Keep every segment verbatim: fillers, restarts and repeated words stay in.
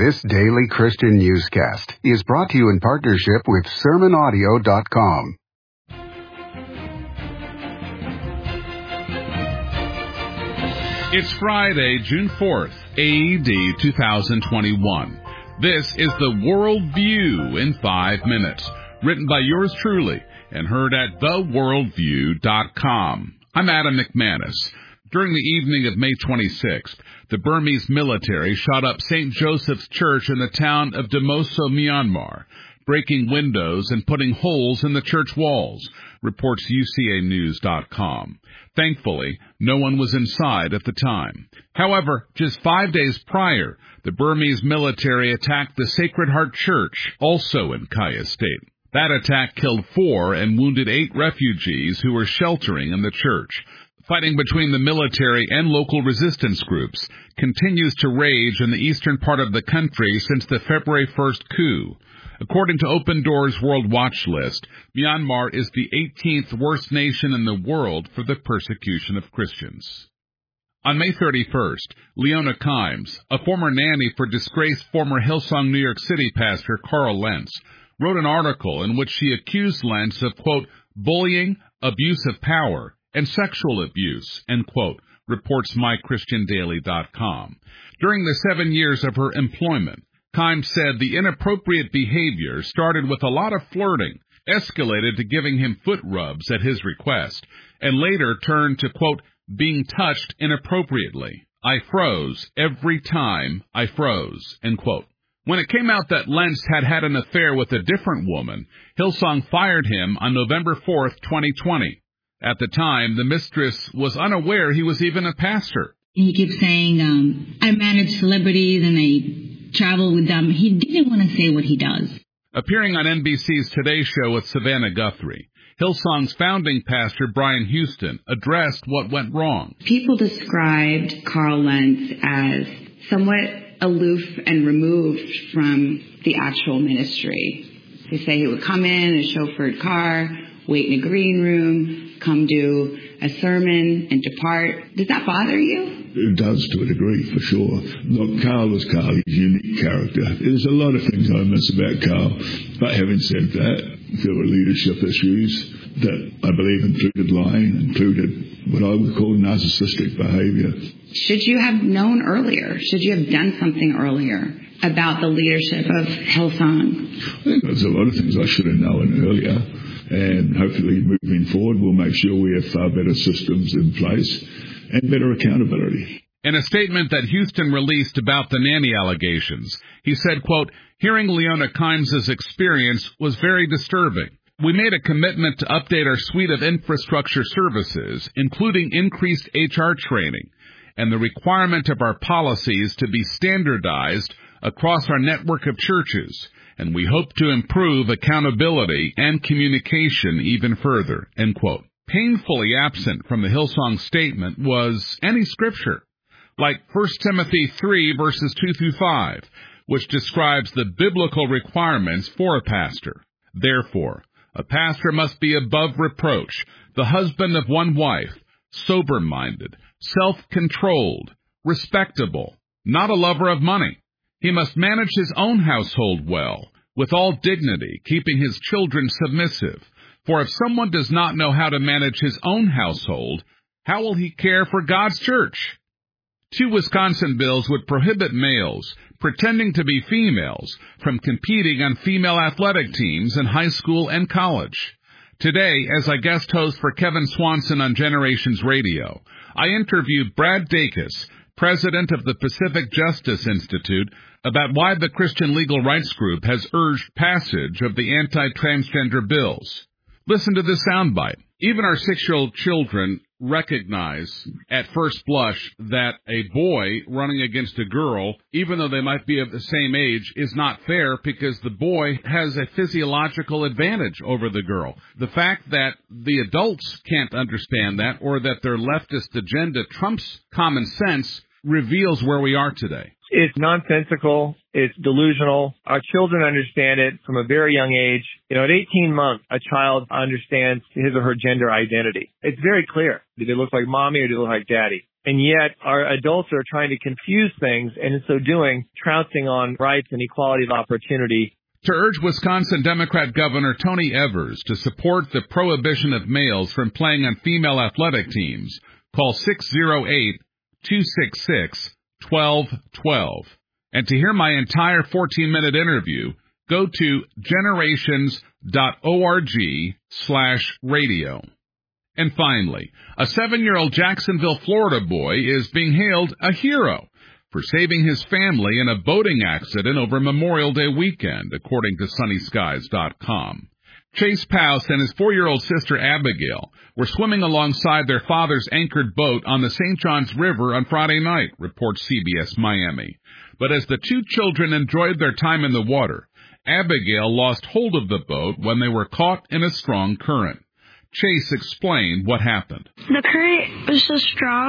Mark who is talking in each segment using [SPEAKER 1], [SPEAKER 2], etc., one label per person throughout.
[SPEAKER 1] This daily Christian newscast is brought to you in partnership with sermon audio dot com.
[SPEAKER 2] It's Friday, June fourth, A D two thousand twenty-one. This is the World View in five minutes, written by yours truly and heard at the world view dot com. I'm Adam McManus. During the evening of May twenty-sixth, the Burmese military shot up Saint Joseph's Church in the town of Damoso, Myanmar, breaking windows and putting holes in the church walls, reports U C A news dot com. Thankfully, no one was inside at the time. However, just five days prior, the Burmese military attacked the Sacred Heart Church, also in Kaya State. That attack killed four and wounded eight refugees who were sheltering in the church. Fighting between the military and local resistance groups continues to rage in the eastern part of the country since the February first coup. According to Open Doors World Watch List, Myanmar is the eighteenth worst nation in the world for the persecution of Christians. On May thirty-first, Leona Kimes, a former nanny for disgraced former Hillsong, New York City pastor Carl Lentz, wrote an article in which she accused Lentz of, quote, bullying, abuse of power, and sexual abuse, end quote, reports my christian daily dot com. During the seven years of her employment, Kimes said the inappropriate behavior started with a lot of flirting, escalated to giving him foot rubs at his request, and later turned to, quote, being touched inappropriately. I froze every time I froze, end quote. When it came out that Lentz had had an affair with a different woman, Hillsong fired him on November fourth, twenty twenty. At the time, the mistress was unaware he was even a pastor.
[SPEAKER 3] He keeps saying, um, I manage celebrities and I travel with them. He didn't want to say what he does.
[SPEAKER 2] Appearing on N B C's Today Show with Savannah Guthrie, Hillsong's founding pastor, Brian Houston, addressed what went wrong.
[SPEAKER 4] People described Carl Lentz as somewhat aloof and removed from the actual ministry. They say he would come in a chauffeured car, wait in a green room, come do a sermon and depart. Does that bother you?
[SPEAKER 5] It does to a degree, for sure. Look, Carl was Carl. He's a unique character. There's a lot of things I miss about Carl. But having said that, there were leadership issues that I believe included lying, included what I would call narcissistic behavior.
[SPEAKER 4] Should you have known earlier? Should you have done something earlier about the leadership of Hillsong?
[SPEAKER 5] I think there's a lot of things I should have known earlier. And hopefully moving forward, we'll make sure we have far better systems in place and better accountability.
[SPEAKER 2] In a statement that Houston released about the nanny allegations, he said, quote, hearing Leona Kimes' experience was very disturbing. We made a commitment to update our suite of infrastructure services, including increased H R training and the requirement of our policies to be standardized across our network of churches, and we hope to improve accountability and communication even further, end quote. Painfully absent from the Hillsong statement was any scripture, like First Timothy three, verses two through five, which describes the biblical requirements for a pastor. Therefore, a pastor must be above reproach, the husband of one wife, sober-minded, self-controlled, respectable, not a lover of money. He must manage his own household well, with all dignity, keeping his children submissive. For if someone does not know how to manage his own household, how will he care for God's church? Two Wisconsin bills would prohibit males, pretending to be females, from competing on female athletic teams in high school and college. Today, as I guest host for Kevin Swanson on Generations Radio, I interviewed Brad Dacus, president of the Pacific Justice Institute, about why the Christian Legal Rights Group has urged passage of the anti-transgender bills. Listen to this soundbite. Even our six-year-old children recognize at first blush that a boy running against a girl, even though they might be of the same age, is not fair because the boy has a physiological advantage over the girl. The fact that the adults can't understand that or that their leftist agenda trumps common sense reveals where we are today.
[SPEAKER 6] It's nonsensical. It's delusional. Our children understand it from a very young age. You know, at eighteen months, a child understands his or her gender identity. It's very clear. Do they look like mommy or do they look like daddy? And yet our adults are trying to confuse things, and in so doing, trouncing on rights and equality of opportunity.
[SPEAKER 2] To urge Wisconsin Democrat Governor Tony Evers to support the prohibition of males from playing on female athletic teams, call six oh eight, two six six, one two one two. And to hear my entire fourteen-minute interview, go to generations.org slash radio. And finally, a seven-year-old Jacksonville, Florida boy is being hailed a hero for saving his family in a boating accident over Memorial Day weekend, according to sunny skies dot com. Chase Pouse and his four-year-old sister Abigail were swimming alongside their father's anchored boat on the Saint Johns River on Friday night, reports C B S Miami. But as the two children enjoyed their time in the water, Abigail lost hold of the boat when they were caught in a strong current. Chase explained what happened.
[SPEAKER 7] The current was so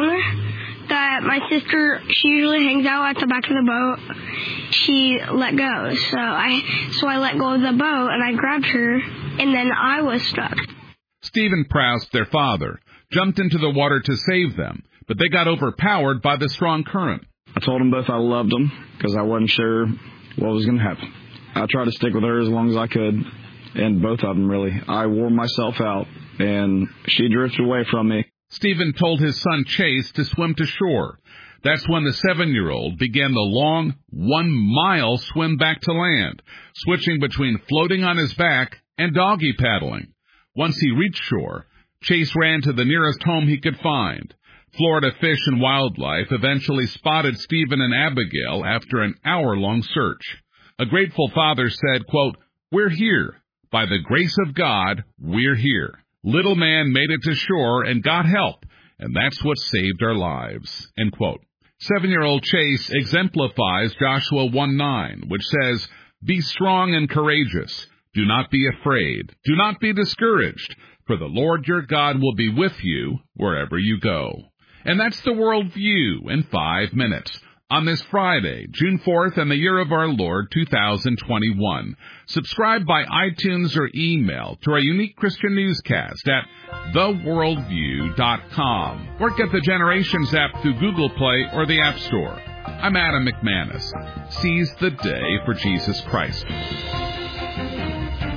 [SPEAKER 7] strong that my sister, she usually hangs out at the back of the boat. She let go. So I so I let go of the boat and I grabbed her, and then I was stuck.
[SPEAKER 2] Stephen Proust, their father, jumped into the water to save them, but they got overpowered by the strong current.
[SPEAKER 8] I told them both I loved them because I wasn't sure what was going to happen. I tried to stick with her as long as I could, and both of them, really. I wore myself out, and she drifted away from me.
[SPEAKER 2] Stephen told his son Chase to swim to shore. That's when the seven-year-old began the long one-mile swim back to land, switching between floating on his back and doggy paddling. Once he reached shore, Chase ran to the nearest home he could find. Florida Fish and Wildlife eventually spotted Stephen and Abigail after an hour-long search. A grateful father said, quote, "We're here. By the grace of God, we're here. Little man made it to shore and got help, and that's what saved our lives," end quote. Seven-year-old Chase exemplifies Joshua one nine, which says, "Be strong and courageous. Do not be afraid. Do not be discouraged, for the Lord your God will be with you wherever you go." And that's the World View in five minutes. On this Friday, June fourth, in the year of our Lord, two thousand twenty-one. Subscribe by iTunes or email to our unique Christian newscast at the world view dot com, or get the Generations app through Google Play or the App Store. I'm Adam McManus. Seize the day for Jesus Christ.